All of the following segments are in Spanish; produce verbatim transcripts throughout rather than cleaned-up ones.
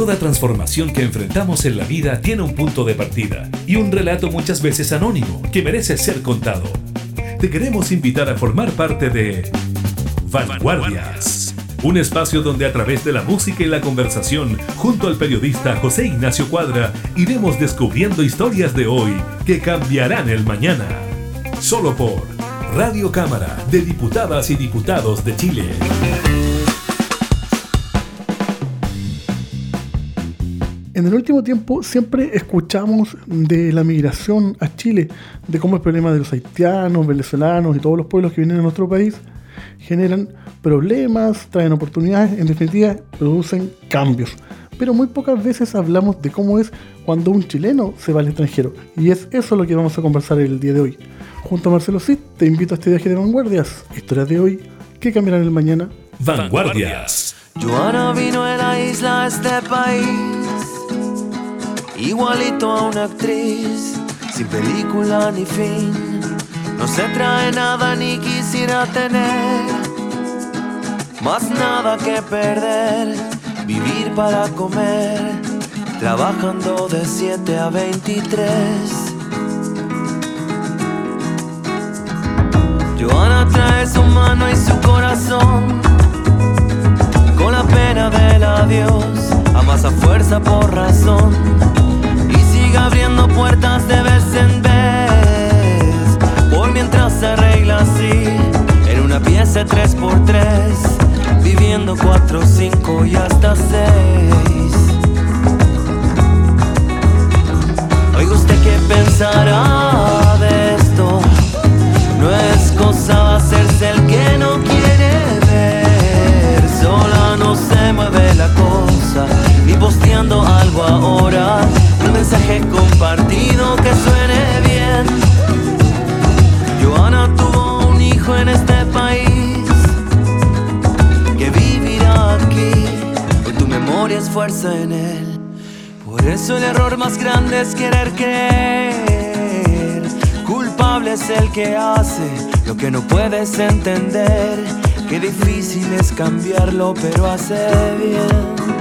Toda transformación que enfrentamos en la vida tiene un punto de partida y un relato muchas veces anónimo que merece ser contado. Te queremos invitar a formar parte de Vanguardias, un espacio donde a través de la música y la conversación, junto al periodista José Ignacio Cuadra, iremos descubriendo historias de hoy que cambiarán el mañana. Solo por Radio Cámara de Diputadas y Diputados de Chile. En el último tiempo siempre escuchamos de la migración a Chile, de cómo el problema de los haitianos, venezolanos y todos los pueblos que vienen a nuestro país generan problemas, traen oportunidades, en definitiva producen cambios. Pero muy pocas veces hablamos de cómo es cuando un chileno se va al extranjero. Y es eso lo que vamos a conversar el día de hoy. Junto a Marcelo Cid, te invito a este viaje de Vanguardias. Historias de hoy que cambiarán el mañana. Vanguardias. Joana vino de la isla a este país, igualito a una actriz, sin película ni fin. No se trae nada ni quisiera tener, más nada que perder. Vivir para comer, trabajando de siete a veintitrés. Joana trae su mano y su corazón, con la pena del adiós, amasa fuerza por razón, y sigue abriendo puertas de vez en vez, por mientras se arregla así, en una pieza tres por tres, viviendo cuatro, cinco y hasta seis. Oiga usted qué pensará de esto, no es cosa de hacerse el que no quiere ver, sola no se mueve la cosa, y posteando algo ahora, un mensaje compartido que suene bien. Joana tuvo un hijo en este país, que vivirá aquí, hoy tu memoria es fuerza en él. Por eso el error más grande es querer creer, culpable es el que hace lo que no puedes entender. Qué difícil es cambiarlo, pero hace bien.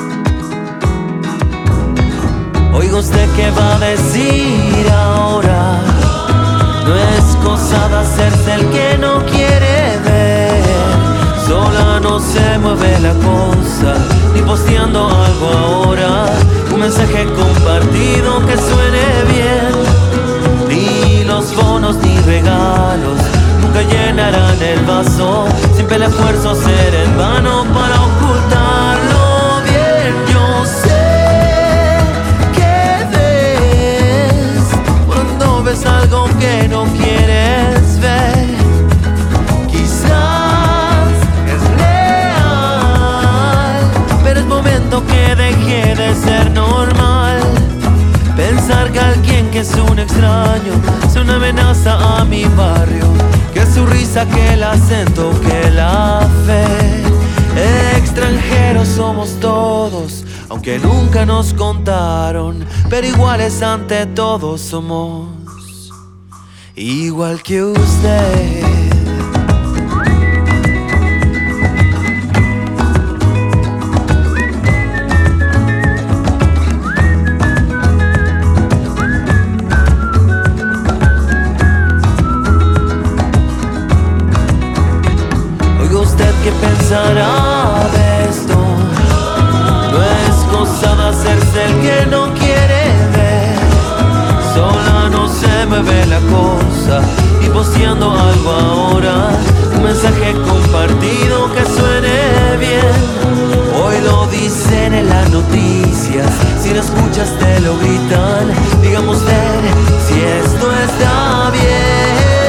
Oiga usted qué va a decir ahora, no es cosa de hacerse el que no quiere ver, sola no se mueve la cosa, ni posteando algo ahora, un mensaje compartido que suene bien. Ni los bonos ni regalos nunca llenarán el vaso, siempre el esfuerzo será en vano para ocultarlo bien. Yo sé que ves cuando ves algo que no quieres ver, quizás es real, pero es momento que deje de ser normal. Pensar que alguien que es un extraño es una amenaza a mi barrio, que su risa, que el acento, que la fe. Extranjeros somos todos, aunque nunca nos contaron, pero iguales ante todo somos, igual que usted. ¿Qué pensará de esto? No es cosa de hacerse el que no quiere ver, sola no se mueve la cosa, y posteando algo ahora, un mensaje compartido que suene bien. Hoy lo dicen en las noticias, si lo escuchas te lo gritan, digamos usted si esto está bien.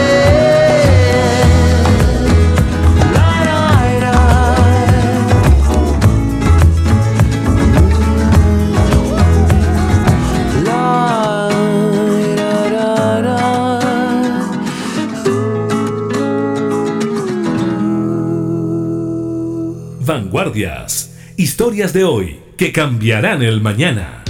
Vanguardias, historias de hoy que cambiarán el mañana.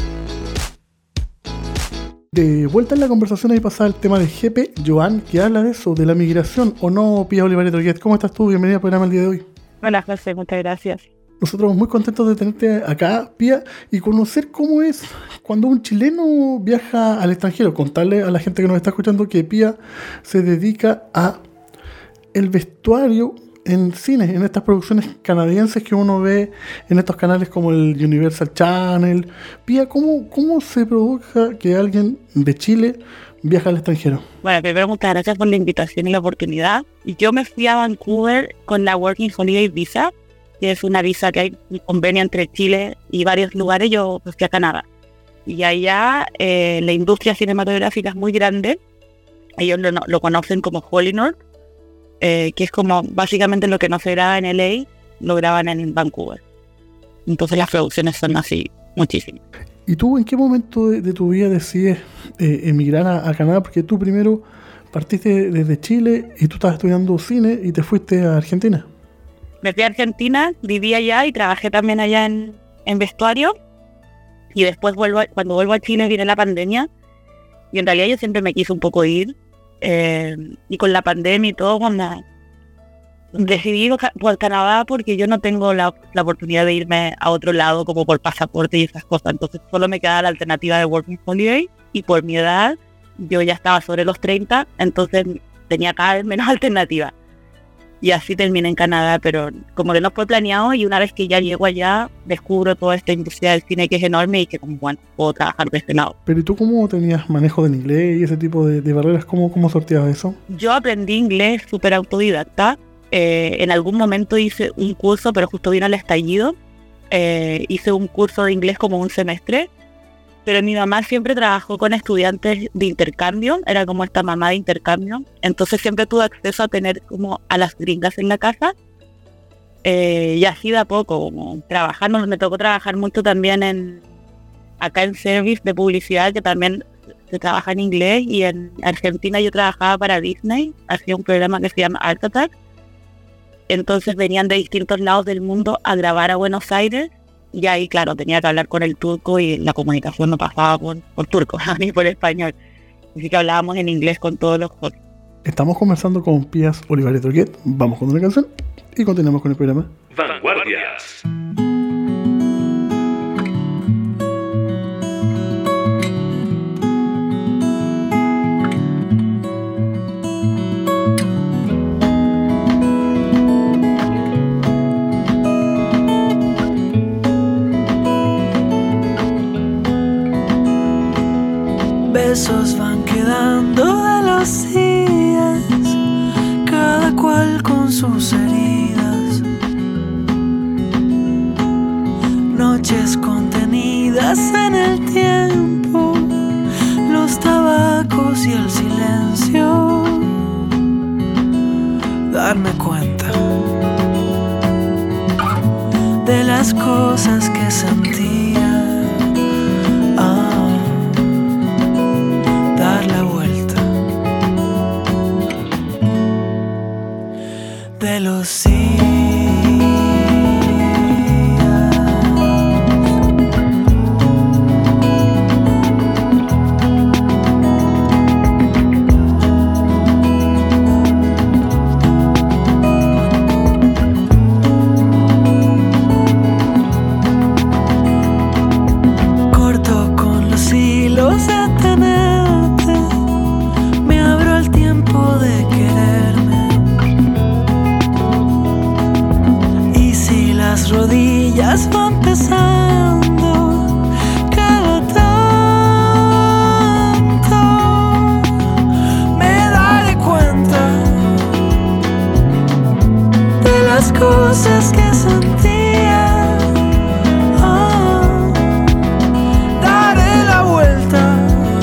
De vuelta en la conversación ahí pasaba el tema del jefe Joan, que habla de eso, de la migración, ¿o no, Pía Olivares Droguet? ¿Cómo estás tú? Bienvenida al programa el día de hoy. Hola José, muchas gracias. Nosotros muy contentos de tenerte acá, Pía, y conocer cómo es cuando un chileno viaja al extranjero. Contarle a la gente que nos está escuchando que Pía se dedica a el vestuario en cine, en estas producciones canadienses que uno ve en estos canales como el Universal Channel. Pía, ¿cómo, cómo se provoca que alguien de Chile viaja al extranjero? Bueno, primero muchas gracias por la invitación y la oportunidad. Yo me fui a Vancouver con la Working Holiday Visa, que es una visa que hay un convenio entre Chile y varios lugares. Yo fui a Canadá. Y allá eh, la industria cinematográfica es muy grande. Ellos lo, lo conocen como Hollywood, eh, que es como básicamente lo que no se graba en L A, lo graban en Vancouver. Entonces las producciones son así, muchísimas. ¿Y tú en qué momento de, de tu vida decides eh, emigrar a, a Canadá? Porque tú primero partiste desde Chile y tú estabas estudiando cine y te fuiste a Argentina. Me fui a Argentina, viví allá y trabajé también allá en, en vestuario. Y después, vuelvo a, cuando vuelvo a Chile, viene la pandemia. Y en realidad yo siempre me quise un poco ir. Eh, y con la pandemia y todo, cuando decidí ir por Canadá, porque yo no tengo la, la oportunidad de irme a otro lado como por pasaporte y esas cosas. Entonces solo me quedaba la alternativa de Working Holiday. Y por mi edad, yo ya estaba sobre los treinta, entonces tenía cada vez menos alternativa. Y así terminé en Canadá, pero como que no fue planeado, y una vez que ya llego allá, descubro toda esta industria del cine que es enorme y que como bueno, puedo trabajar de este lado. Pero ¿y tú cómo tenías manejo del inglés y ese tipo de, de barreras? ¿Cómo, cómo sorteabas eso? Yo aprendí inglés súper autodidacta. Eh, en algún momento hice un curso, pero justo vino el estallido. Eh, hice un curso de inglés como un semestre. Pero mi mamá siempre trabajó con estudiantes de intercambio, era como esta mamá de intercambio, entonces siempre tuve acceso a tener como a las gringas en la casa, eh, y así de a poco, como trabajando, me tocó trabajar mucho también en acá en service de publicidad, que también se trabaja en inglés, y en Argentina yo trabajaba para Disney, hacía un programa que se llama Art Attack, entonces venían de distintos lados del mundo a grabar a Buenos Aires. Y ahí, claro, tenía que hablar con el turco y la comunicación no pasaba por, por turco, ni por español. Así que hablábamos en inglés con todos los jóvenes. Estamos conversando con Pías Olivares Droguet. Vamos con una canción y continuamos con el programa. Vanguardias. Besos van quedando de los días, cada cual con sus heridas. Noches contenidas en el tiempo, los tabacos y el silencio. Darme cuenta de las cosas que sentía. De los días. Corto con los hilos de tenerte, me abro el tiempo de quererme. Las rodillas van pesando cada tanto, me daré cuenta de las cosas que sentía. Oh, daré la vuelta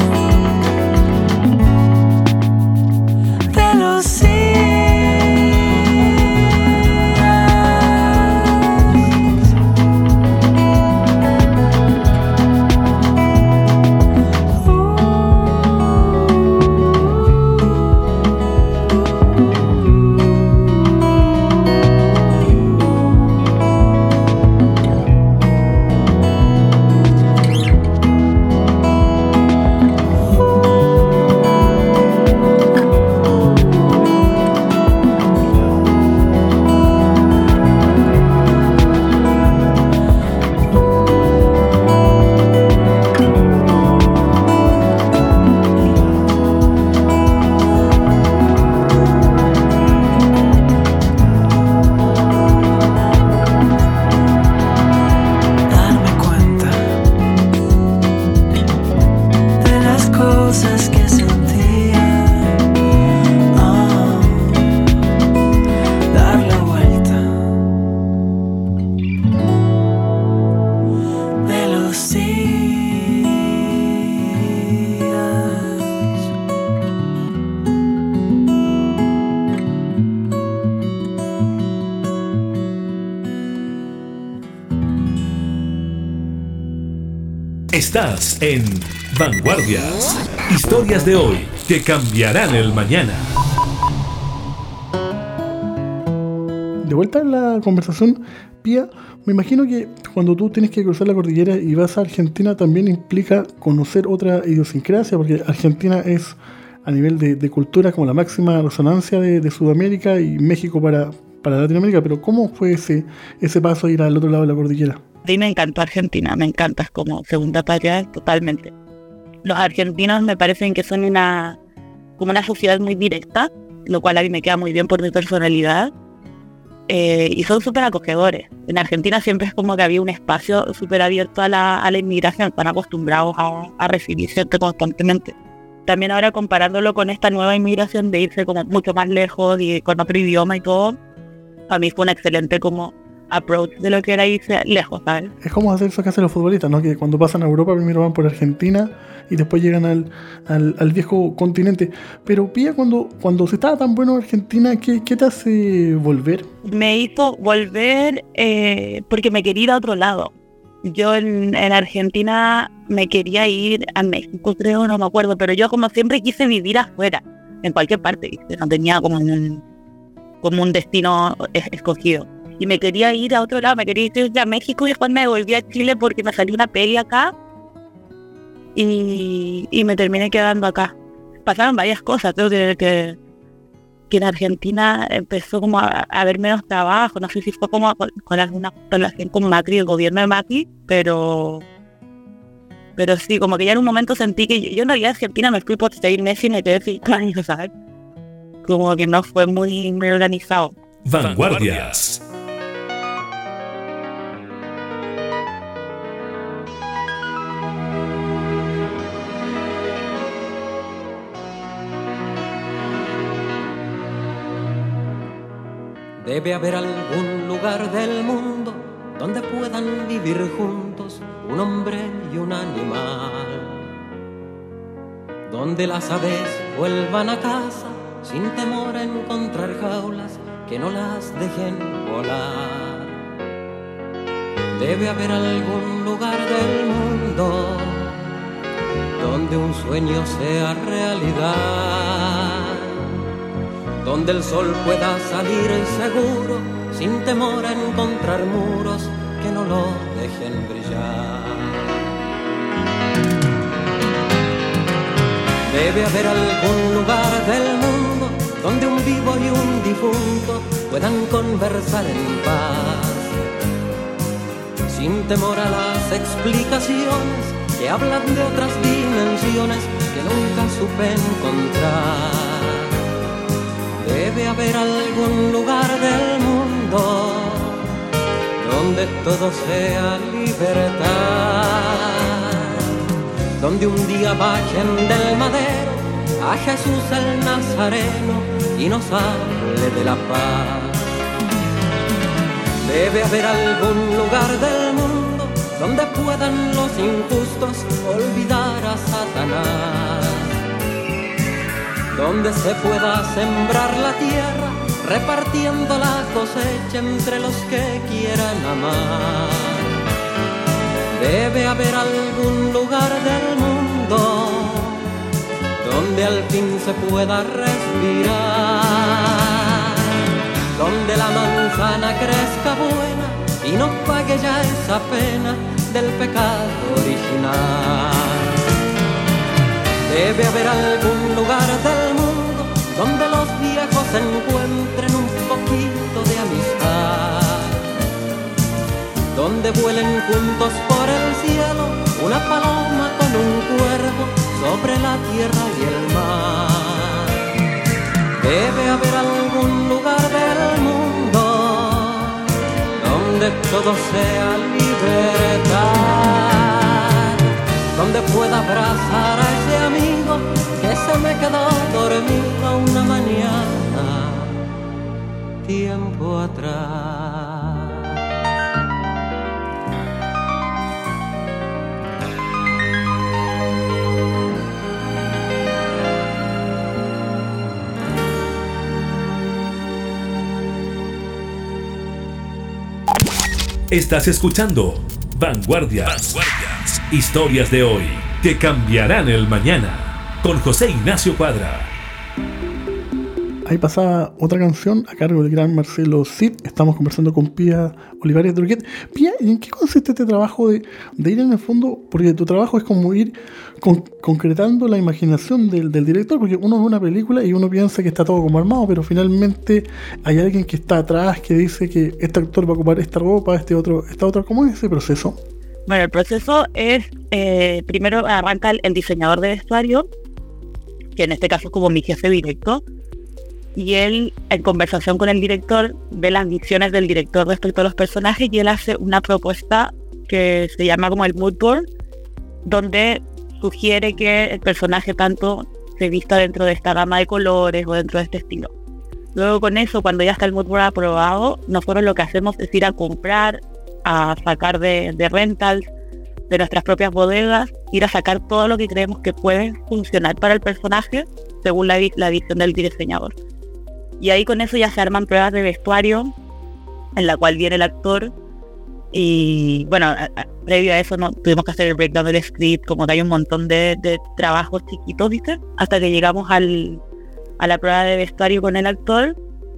de los días. Estás en Vanguardias. Historias de hoy que cambiarán el mañana. De vuelta en la conversación, Pía, me imagino que cuando tú tienes que cruzar la cordillera y vas a Argentina también implica conocer otra idiosincrasia, porque Argentina es a nivel de, de cultura como la máxima resonancia de, de Sudamérica y México para, para Latinoamérica, pero ¿cómo fue ese, ese paso a ir al otro lado de la cordillera? A mí me encantó Argentina, me encanta, es como segunda patria totalmente. Los argentinos me parecen que son una como una sociedad muy directa, lo cual a mí me queda muy bien por mi personalidad, eh, y son súper acogedores. En Argentina siempre es como que había un espacio súper abierto a la, a la inmigración, están acostumbrados a, a recibir gente constantemente. También ahora comparándolo con esta nueva inmigración de irse como mucho más lejos y con otro idioma y todo, a mí fue un excelente como approach de lo que era irse lejos, ¿sabes? Es como hacer eso que hacen los futbolistas, ¿no? Que cuando pasan a Europa primero van por Argentina y después llegan al, al, al viejo continente. Pero Pía, cuando, cuando se estaba tan bueno Argentina, ¿qué, qué te hace volver? Me hizo volver eh, porque me quería ir a otro lado. Yo en, en Argentina me quería ir a México, creo, no me acuerdo, pero yo como siempre quise vivir afuera, en cualquier parte, ¿viste? No tenía como un, como un destino escogido. Y me quería ir a otro lado, me quería ir a México y después me volví a Chile porque me salió una peli acá y, y me terminé quedando acá. Pasaron varias cosas, creo que, que, que en Argentina empezó como a, a haber menos trabajo, no sé si fue como con, con alguna relación con Macri, el gobierno de Macri, pero pero sí, como que ya en un momento sentí que yo, yo en realidad Argentina me fui por seis meses y me quedé cinco años, ¿sabes? Como que no fue muy, muy organizado. Vanguardias. Debe haber algún lugar del mundo donde puedan vivir juntos un hombre y un animal, donde las aves vuelvan a casa sin temor a encontrar jaulas que no las dejen volar. Debe haber algún lugar del mundo donde un sueño sea realidad, donde el sol pueda salir seguro, sin temor a encontrar muros que no lo dejen brillar. Debe haber algún lugar del mundo donde un vivo y un difunto puedan conversar en paz, sin temor a las explicaciones que hablan de otras dimensiones que nunca supe encontrar. Debe haber algún lugar del mundo donde todo sea libertad, donde un día bajen del madero a Jesús el Nazareno y nos hable de la paz. Debe haber algún lugar del mundo donde puedan los injustos olvidar a Satanás, donde se pueda sembrar la tierra, repartiendo la cosecha entre los que quieran amar. Debe haber algún lugar del mundo donde al fin se pueda respirar, donde la manzana crezca buena y no pague ya esa pena del pecado original. Debe haber algún lugar del mundo donde los viejos encuentren un poquito de amistad, donde vuelen juntos por el cielo una paloma con un cuervo sobre la tierra y el mar. Debe haber algún lugar del mundo donde todo sea libertad, donde pueda abrazar a ese amigo que se me quedó dormido una mañana tiempo atrás. Estás escuchando Vanguardias. Vanguardias. Historias de hoy que cambiarán el mañana. Con José Ignacio Cuadra. Ahí pasaba otra canción a cargo del gran Marcelo Cid. Estamos conversando con Pía Olivares Droguet. Pía, ¿y en qué consiste este trabajo de, de ir en el fondo? Porque tu trabajo es como ir con, concretando la imaginación del, del director, porque uno ve una película y uno piensa que está todo como armado, pero finalmente hay alguien que está atrás que dice que este actor va a ocupar esta ropa, este otro, esta otra. ¿Cómo es ese proceso? Bueno, el proceso es, eh, primero arranca el, el diseñador de vestuario, que en este caso es como mi jefe directo, y él, en conversación con el director, ve las visiones del director respecto a los personajes y él hace una propuesta que se llama como el mood board, donde sugiere que el personaje tanto se vista dentro de esta gama de colores o dentro de este estilo. Luego con eso, cuando ya está el mood board aprobado, nosotros lo que hacemos es ir a comprar, a sacar de, de rentals, de nuestras propias bodegas, ir a sacar todo lo que creemos que puede funcionar para el personaje según la, la visión del diseñador. Y ahí con eso ya se arman pruebas de vestuario en la cual viene el actor y bueno, a, a, previo a eso no, tuvimos que hacer el breakdown del script, como que hay un montón de, de trabajos chiquitos, ¿viste? Hasta que llegamos al, a la prueba de vestuario con el actor,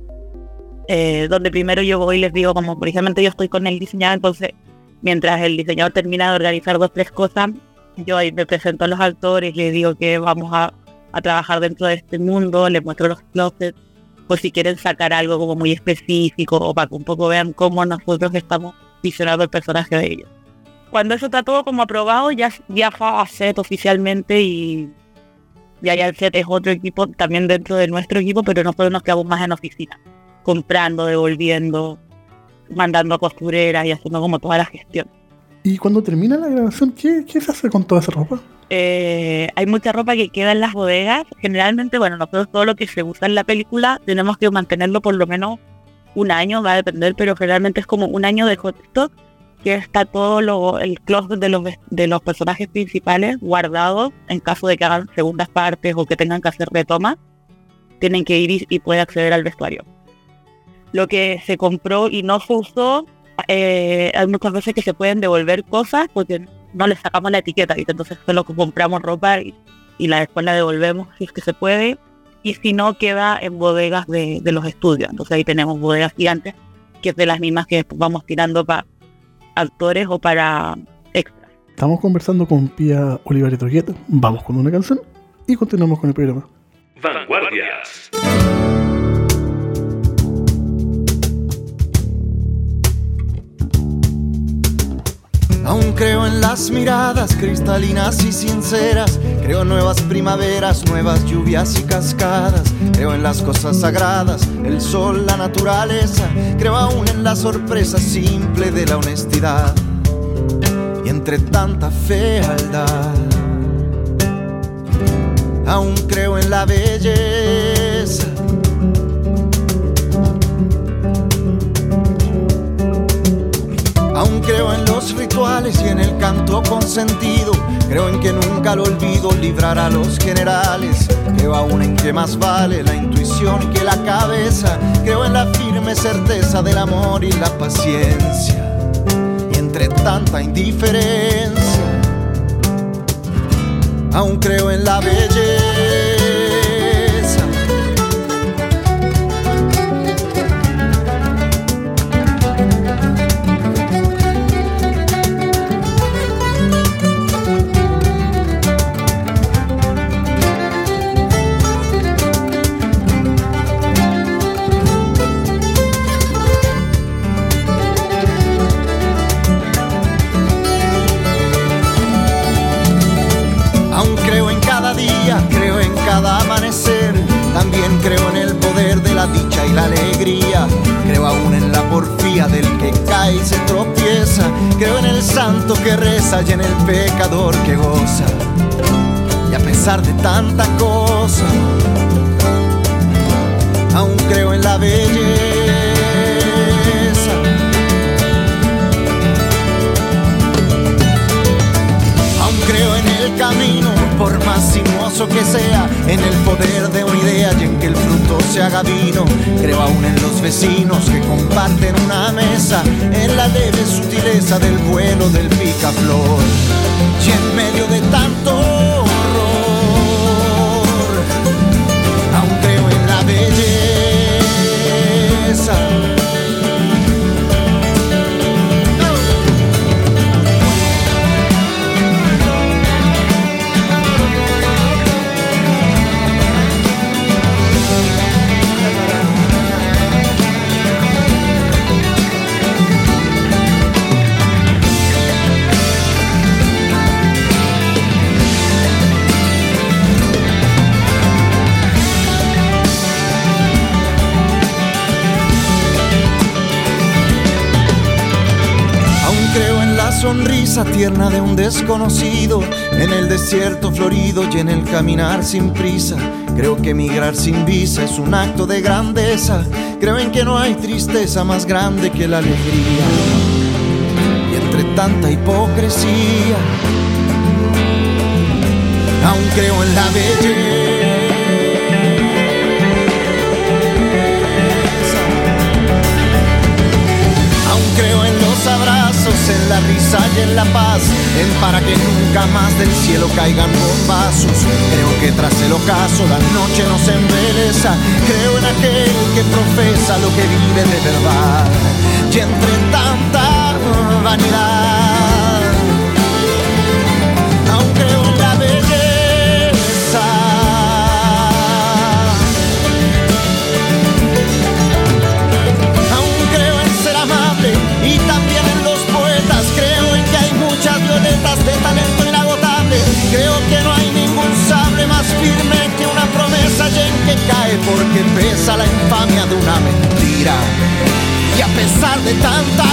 eh, donde primero yo voy y les digo, como precisamente yo estoy con el diseñador, entonces mientras el diseñador termina de organizar dos tres cosas, yo ahí me presento a los actores, les digo que vamos a, a trabajar dentro de este mundo, les muestro los closets, por si quieren sacar algo como muy específico o para que un poco vean cómo nosotros estamos visionando el personaje de ellos. Cuando eso está todo como aprobado, ya viaja a set oficialmente y, y allá el set es otro equipo también dentro de nuestro equipo, pero nosotros nos quedamos más en oficina, comprando, devolviendo, mandando a costureras y haciendo como toda la gestión. Y cuando termina la grabación, ¿qué, qué se hace con toda esa ropa? Eh, hay mucha ropa que queda en las bodegas. Generalmente, bueno, nosotros todo lo que se usa en la película tenemos que mantenerlo por lo menos un año, va a depender, pero generalmente es como un año de hot stock, que está todo lo, el closet de los, de los personajes principales guardado en caso de que hagan segundas partes o que tengan que hacer retomas. Tienen que ir y, y pueden acceder al vestuario. Lo que se compró y no se usó, eh, hay muchas veces que se pueden devolver cosas porque no le sacamos la etiqueta, ¿viste? Entonces solo compramos ropa y, y la después la devolvemos si es que se puede, y si no queda en bodegas de, de los estudios. Entonces ahí tenemos bodegas gigantes que es de las mismas que después vamos tirando para actores o para extras. Estamos conversando con Pía Olivares Droguet. Vamos con una canción y continuamos con el programa. Vanguardias. Aún creo en las miradas cristalinas y sinceras. Creo en nuevas primaveras, nuevas lluvias y cascadas. Creo en las cosas sagradas, el sol, la naturaleza. Creo aún en la sorpresa simple de la honestidad. Y entre tanta fealdad, aún creo en la belleza. Aún creo en los rituales y en el canto con sentido. Creo en que nunca lo olvido librar a los generales. Creo aún en que más vale la intuición que la cabeza. Creo en la firme certeza del amor y la paciencia. Y entre tanta indiferencia, aún creo en la belleza. Creo en cada amanecer, también creo en el poder de la dicha y la alegría. Creo aún en la porfía del que cae y se tropieza. Creo en el santo que reza y en el pecador que goza. Y a pesar de tanta cosa, aún creo en la belleza. Aún creo en el camino, por más sinuoso que sea, en el poder de una idea y en que el fruto se haga vino. Creo aún en los vecinos que comparten una mesa, en la leve sutileza del vuelo del picaflor. Y en medio de tanto horror. Aún creo en la belleza. Sonrisa tierna de un desconocido en el desierto florido y en el caminar sin prisa. Creo que migrar sin visa es un acto de grandeza. Creo en que no hay tristeza más grande que la alegría. Y entre tanta hipocresía, aún creo en la belleza. Aún creo en los abrazos, en la risa y en la paz, en para que nunca más del cielo caigan bombazos. Creo que tras el ocaso la noche nos embeleza. Creo en aquel que profesa lo que vive de verdad. Y entre tanta vanidad, aún creo en la belleza. Aún creo en ser amable y también en los poetas. Creo en que hay muchas violetas de talento inagotable. Creo que no hay ningún sable más firme que una promesa y en que cae porque pesa la infamia de una mentira. Y a pesar de tanta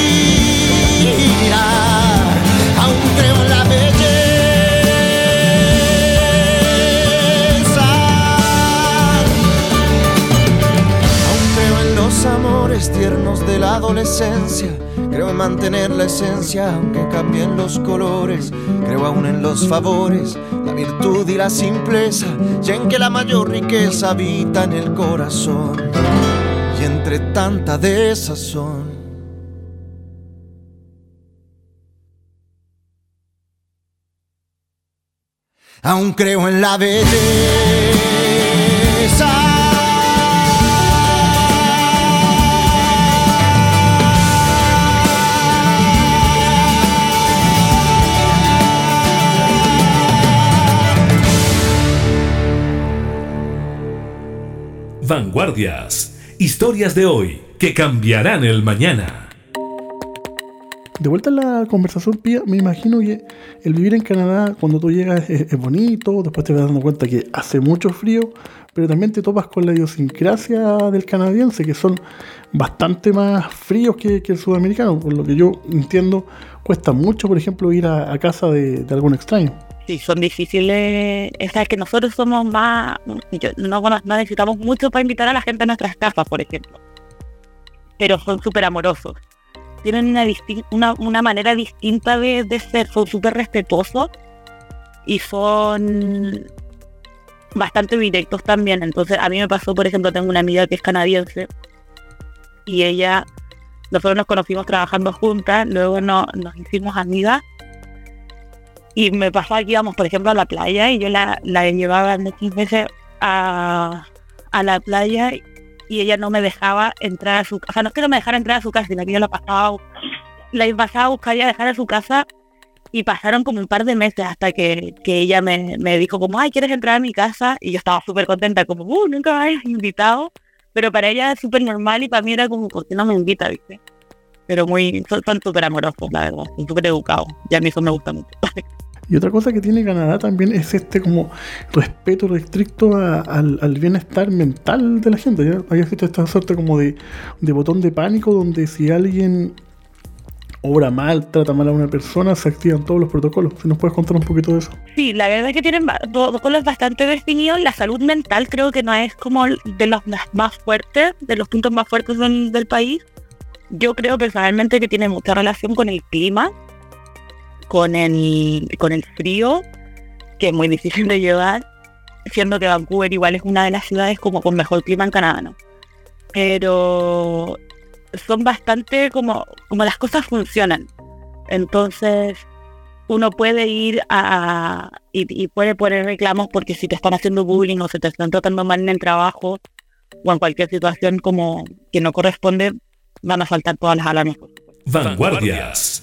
ira, aún creo en la belleza. Aún creo en los amores tiernos de la adolescencia. Creo en mantener la esencia aunque cambien los colores. Creo aún en los favores, la virtud y la simpleza, y en que la mayor riqueza habita en el corazón. Y entre tanta desazón, aún creo en la belleza. Vanguardias. Historias de hoy que cambiarán el mañana. De vuelta a la conversación, Pía, me imagino que el vivir en Canadá, cuando tú llegas, es, es bonito, después te vas dando cuenta que hace mucho frío, pero también te topas con la idiosincrasia del canadiense, que son bastante más fríos que, que el sudamericano. Por lo que yo entiendo, cuesta mucho, por ejemplo, ir a, a casa de, de algún extraño. Sí, son difíciles. Es que nosotros somos más... Yo, no, no necesitamos mucho para invitar a la gente a nuestras casas, por ejemplo. Pero son súper amorosos. Tienen una, distin- una, una manera distinta de, de ser. Son súper respetuosos. Y son bastante directos también. Entonces, a mí me pasó, por ejemplo, tengo una amiga que es canadiense. Y ella... Nosotros nos conocimos trabajando juntas. Luego no, nos hicimos amigas. Y me pasaba que íbamos, por ejemplo, a la playa y yo la, la llevaba muchas veces a, a la playa y ella no me dejaba entrar a su casa. O sea, no es que no me dejara entrar a su casa, sino que yo la pasaba, la pasaba a buscar y a dejar a su casa y pasaron como un par de meses hasta que, que ella me, me dijo como, ay, ¿quieres entrar a mi casa? Y yo estaba súper contenta, como, uh, nunca me habías invitado. Pero para ella es súper normal y para mí era como, ¿por qué no me invita, viste? Pero muy, son súper amorosos, la verdad, son súper educados. Y a mí eso me gusta mucho. Y otra cosa que tiene Canadá también es este como respeto restricto a, al, al bienestar mental de la gente. ¿Ya? Hay esta suerte como de, de botón de pánico donde si alguien obra mal, trata mal a una persona, se activan todos los protocolos. Si nos puedes contar un poquito de eso. Sí, la verdad es que tienen protocolos bastante definidos. La salud mental creo que no es como de los más fuertes, de los puntos más fuertes del, del país. Yo creo personalmente que tiene mucha relación con el clima, con el, con el frío, que es muy difícil de llevar, siendo que Vancouver igual es una de las ciudades como con mejor clima en Canadá, ¿no? Pero son bastante como, como las cosas funcionan. Entonces, uno puede ir a y, y puede poner reclamos porque si te están haciendo bullying o se te están tratando mal en el trabajo o en cualquier situación como que no corresponde, van a saltar todas las alarmas. Vanguardias.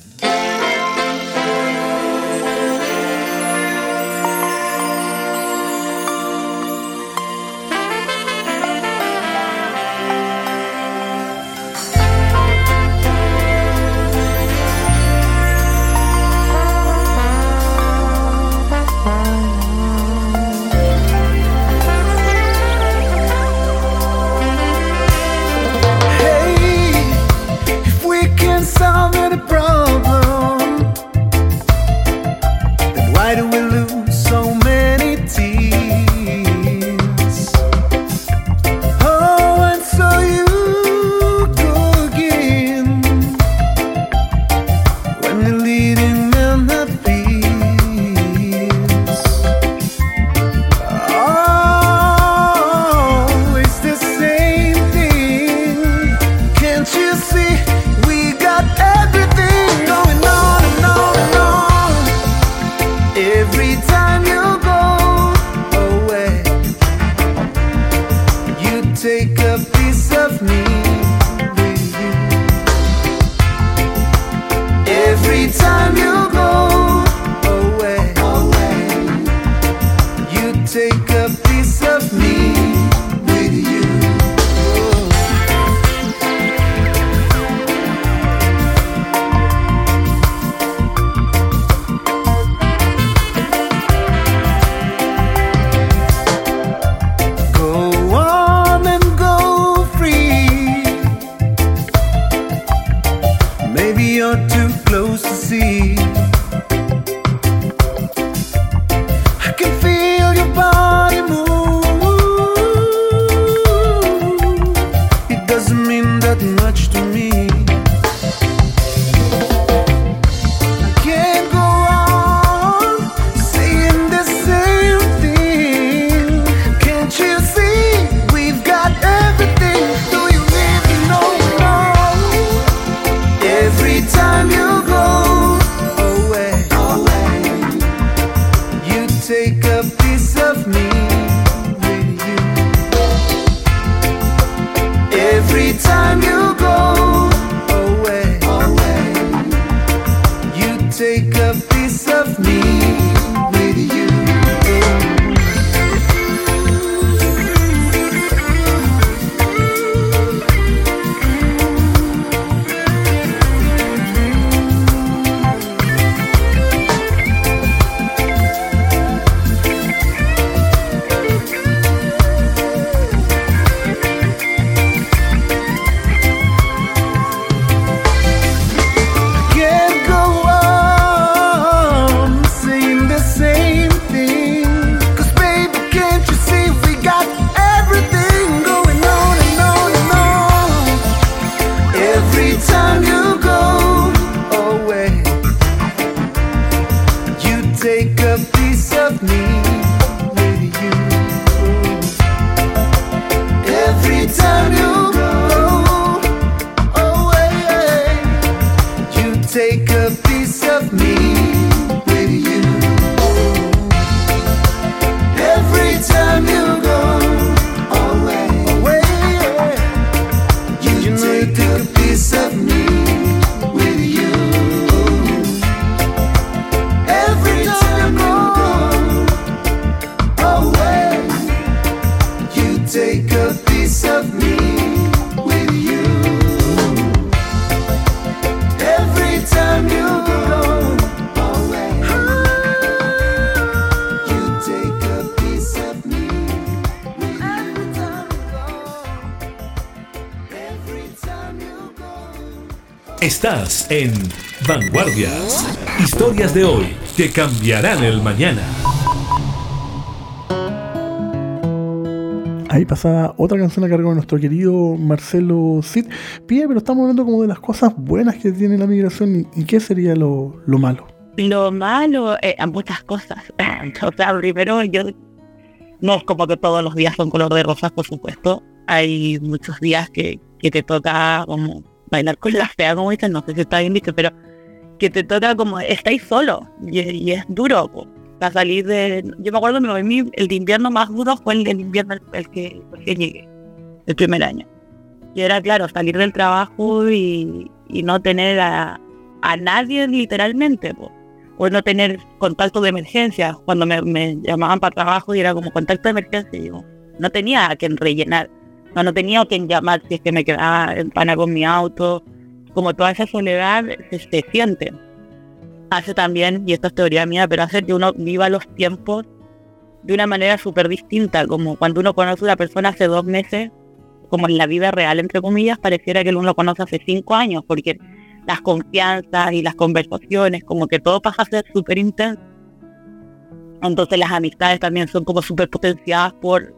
Estás en Vanguardias. Historias de hoy que cambiarán el mañana. Ahí pasaba otra canción a cargo de nuestro querido Marcelo Cid. Pie, pero estamos hablando como de las cosas buenas que tiene la migración. ¿Y, y qué sería lo, lo malo? Lo malo, eh, muchas cosas. O sea, primero, yo no es como que todos los días son color de rosas, por supuesto. Hay muchos días que, que te toca como bailar con la fea, como dicen, no sé si está bien dicho, pero que te toca como, estáis solo, y, y es duro, po, para salir de... Yo me acuerdo que mi, el de invierno más duro fue el del invierno el que, el que llegué, el primer año. Y era, claro, salir del trabajo y, y no tener a, a nadie literalmente, po. O no tener contacto de emergencia. Cuando me, me llamaban para trabajo y era como contacto de emergencia, y yo no tenía a quien rellenar, no, no tenía a quien llamar si es que me quedaba en pana con mi auto. Como toda esa soledad se, se siente. Hace también, y esto es teoría mía, pero hace que uno viva los tiempos de una manera súper distinta, como cuando uno conoce a una persona hace dos meses, como en la vida real, entre comillas, pareciera que uno lo conoce hace cinco años, porque las confianzas y las conversaciones, como que todo pasa a ser súper intenso. Entonces las amistades también son como súper potenciadas por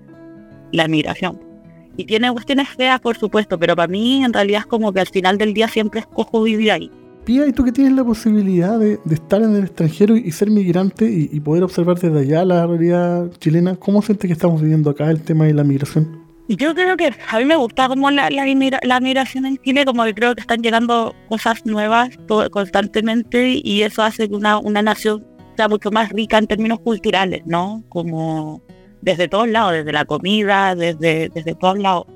la migración. Y tiene cuestiones feas, por supuesto, pero para mí en realidad es como que al final del día siempre escojo vivir ahí. Pía, ¿y tú que tienes la posibilidad de, de estar en el extranjero y, y ser migrante y, y poder observar desde allá la realidad chilena, cómo sientes que estamos viviendo acá el tema de la migración? Yo creo que a mí me gusta como la, la, la migración en Chile, como que creo que están llegando cosas nuevas todo, constantemente, y eso hace que una, una nación sea mucho más rica en términos culturales, ¿no? Como desde todos lados, desde la comida, desde, desde todos lados.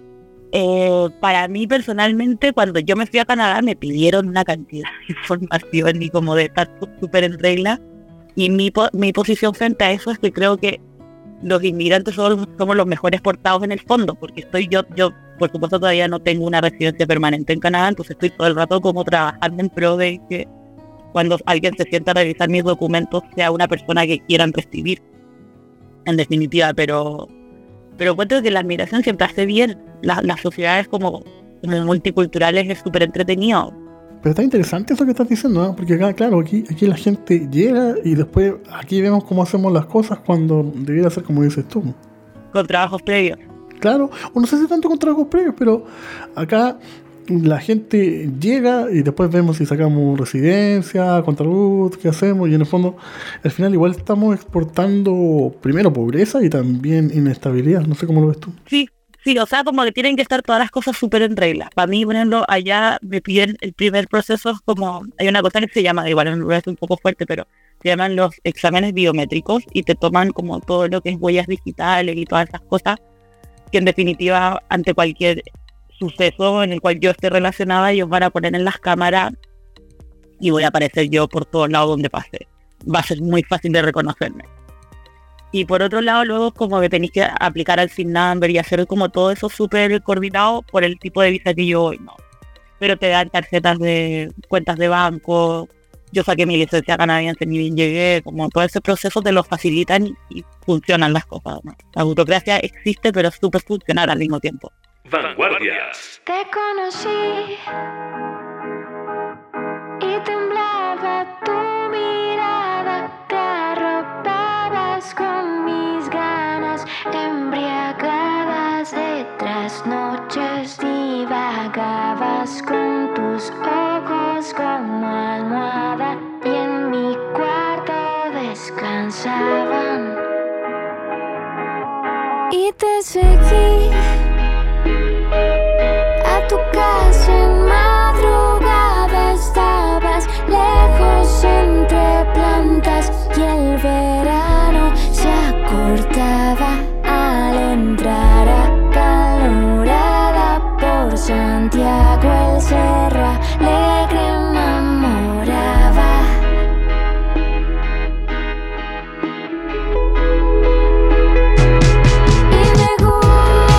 Eh, para mí personalmente, cuando yo me fui a Canadá, me pidieron una cantidad de información y como de estar súper en regla, y mi, po mi posición frente a eso es que creo que los inmigrantes somos, somos los mejores portados en el fondo, porque estoy yo, yo por supuesto todavía no tengo una residencia permanente en Canadá, entonces estoy todo el rato como trabajando en pro de que cuando alguien se sienta a revisar mis documentos sea una persona que quieran recibir, en definitiva, pero pero encuentro que la migración siempre hace bien. La, las sociedades como, como multiculturales es súper entretenido. Pero está interesante eso que estás diciendo, ¿no? Porque acá, claro, aquí, aquí la gente llega y después aquí vemos cómo hacemos las cosas cuando debiera ser como dices tú. Con trabajos previos. Claro, o no sé si tanto con trabajos previos, pero acá la gente llega y después vemos si sacamos residencia, contrarrut, qué hacemos, y en el fondo al final igual estamos exportando primero pobreza y también inestabilidad. No sé cómo lo ves tú. Sí, sí, o sea, como que tienen que estar todas las cosas súper en regla. Para mí, por ejemplo, allá me piden el primer proceso, es como, hay una cosa que se llama, igual es un poco fuerte, pero se llaman los exámenes biométricos y te toman como todo lo que es huellas digitales y todas esas cosas que en definitiva ante cualquier suceso en el cual yo esté relacionada, ellos van a poner en las cámaras y voy a aparecer yo por todos lados donde pase. Va a ser muy fácil de reconocerme. Y por otro lado, luego como que tenéis que aplicar al SIN number y hacer como todo eso súper coordinado por el tipo de visa que yo voy, ¿no? Pero te dan tarjetas de cuentas de banco. Yo saqué mi licencia canadiense, ni bien llegué, como todo ese proceso te lo facilitan y, y funcionan las cosas, ¿no? La burocracia existe, pero es súper funcional al mismo tiempo. Vanguardias. Te conocí y temblaba tu mirada, te arropabas con mis ganas, embriagadas de trasnoches, divagabas con tus ojos como almohada y en mi cuarto descansaban. Y te seguí a tu casa en madrugada, estabas lejos entre plantas y el verano se acortaba al entrar acalorada por Santiago el cerro alegre enamoraba. Y me gusta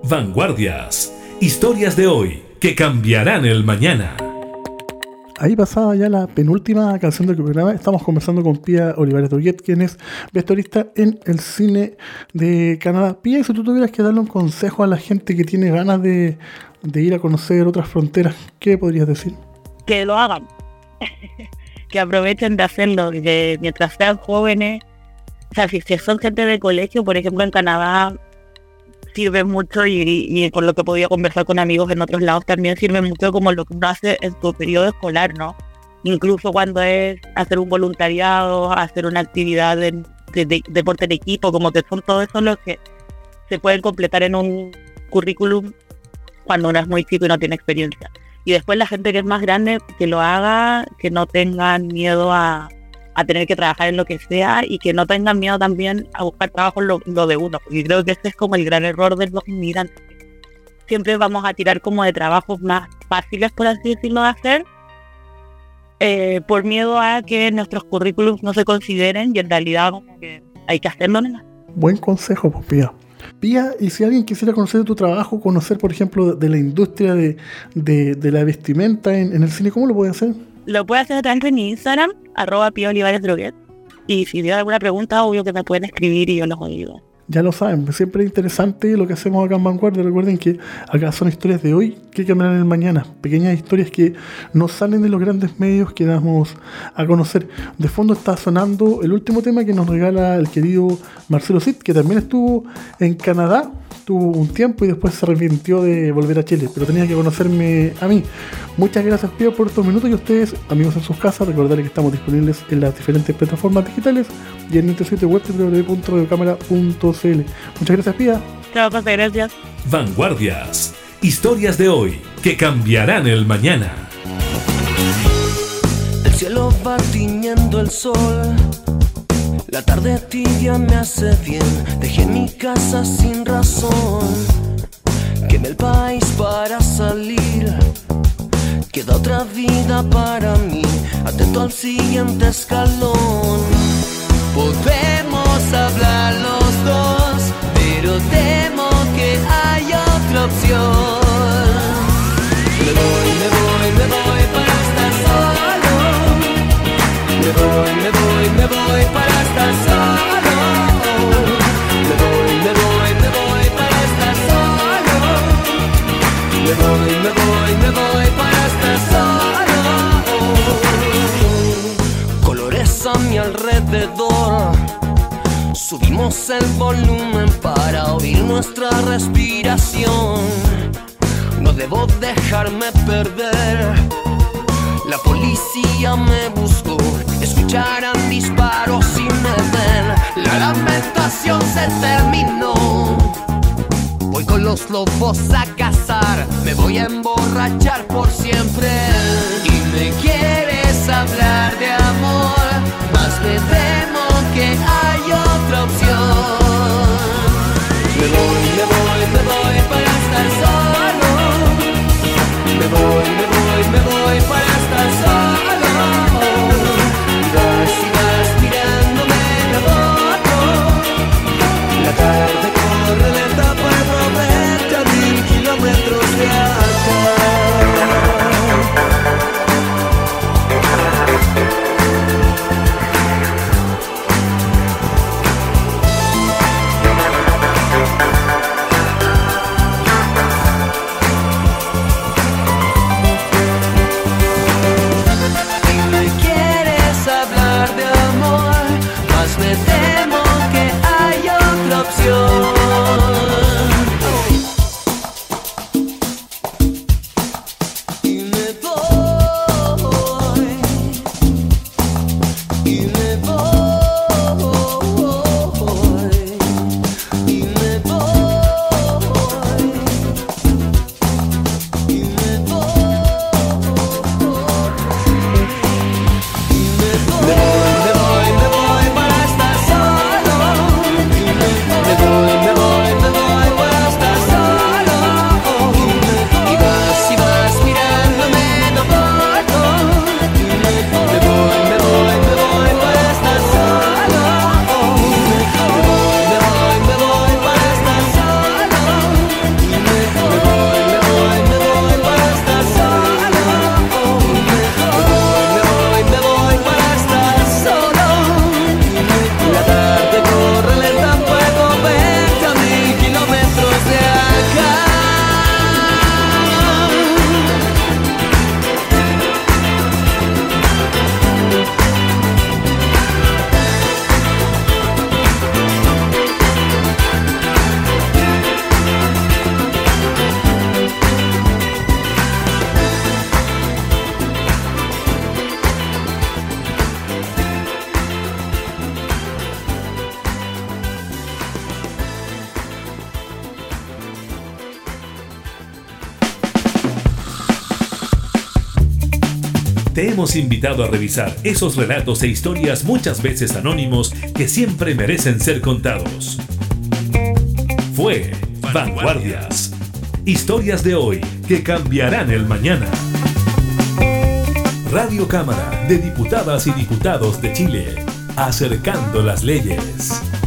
Vanguardias. Historias de hoy que cambiarán el mañana. Ahí pasaba ya la penúltima canción del programa. Estamos conversando con Pía Olivares Droguet, quien es vestuarista en el cine de Canadá. Pía, si tú tuvieras que darle un consejo a la gente que tiene ganas de, de ir a conocer otras fronteras, ¿qué podrías decir? Que lo hagan. Que aprovechen de hacerlo, que mientras sean jóvenes. O sea, si, si son gente de colegio, por ejemplo, en Canadá sirve mucho, y, y con lo que he podido conversar con amigos en otros lados también sirve mucho como lo que uno hace en su periodo escolar, ¿no? Incluso cuando es hacer un voluntariado, hacer una actividad de, de, de deporte en equipo, como que son todo eso los que se pueden completar en un currículum cuando uno es muy chico y no tiene experiencia. Y después la gente que es más grande, que lo haga, que no tengan miedo a a tener que trabajar en lo que sea y que no tengan miedo también a buscar trabajo en lo, lo de uno, porque creo que ese es como el gran error de los inmigrantes. Siempre vamos a tirar como de trabajos más fáciles, por así decirlo, de hacer, eh, por miedo a que nuestros currículums no se consideren, y en realidad como que hay que hacerlo, ¿no? Buen consejo, pues, Pía. Pía, y si alguien quisiera conocer tu trabajo, conocer, por ejemplo, de la industria de, de, de la vestimenta en, en el cine, ¿cómo lo puede hacer? Lo puede hacer a través de mi Instagram, arroba Pía Olivares Droguet. Y si tienen alguna pregunta, obvio que me pueden escribir y yo los ayudo. Ya lo saben, siempre es interesante lo que hacemos acá en Vanguardia. Recuerden que acá son historias de hoy que cambiarán el mañana. Pequeñas historias que no salen de los grandes medios que damos a conocer. De fondo está sonando el último tema que nos regala el querido Marcelo Cid, que también estuvo en Canadá, tuvo un tiempo y después se arrepintió de volver a Chile, pero tenía que conocerme a mí. Muchas gracias, Pío, por estos minutos, y a ustedes, amigos en sus casas, recordarles que estamos disponibles en las diferentes plataformas digitales y en nuestro sitio web doble u doble u doble u punto radio cámara punto c l. Muchas gracias, Pía. Chao, José, gracias. Vanguardias. Historias de hoy que cambiarán el mañana. El cielo va tiñendo el sol, la tarde tibia me hace bien. Dejé mi casa sin razón, quemé el país para salir. Queda otra vida para mí, atento al siguiente escalón. Podemos hablar los dos, pero temo que hay otra opción. Me voy, me voy, me voy para estar solo. Me voy, me voy, me voy para estar solo. Me voy, me voy, me voy para estar solo. Me voy, me voy, me voy para estar solo. Colores a mi alrededor, subimos el volumen para oír nuestra respiración. No debo dejarme perder, la policía me buscó, escucharán disparos y me ven. La lamentación se terminó, voy con los lobos a cazar, me voy a emborrachar por siempre. Y me quieres hablar de amor, más me temo que hay otra opción. Me voy, me voy, me voy para estar solo. Me voy, me voy, me voy para estar solo. Y vas y vas mirándome la foto. La tarde corre lenta para moverte a mil kilómetros de acá. Me voy, me voy, me voy te hemos invitado a revisar esos relatos e historias muchas veces anónimos que siempre merecen ser contados. Fue Vanguardias. Historias de hoy que cambiarán el mañana. Radio Cámara de Diputadas y Diputados de Chile. Acercando las leyes.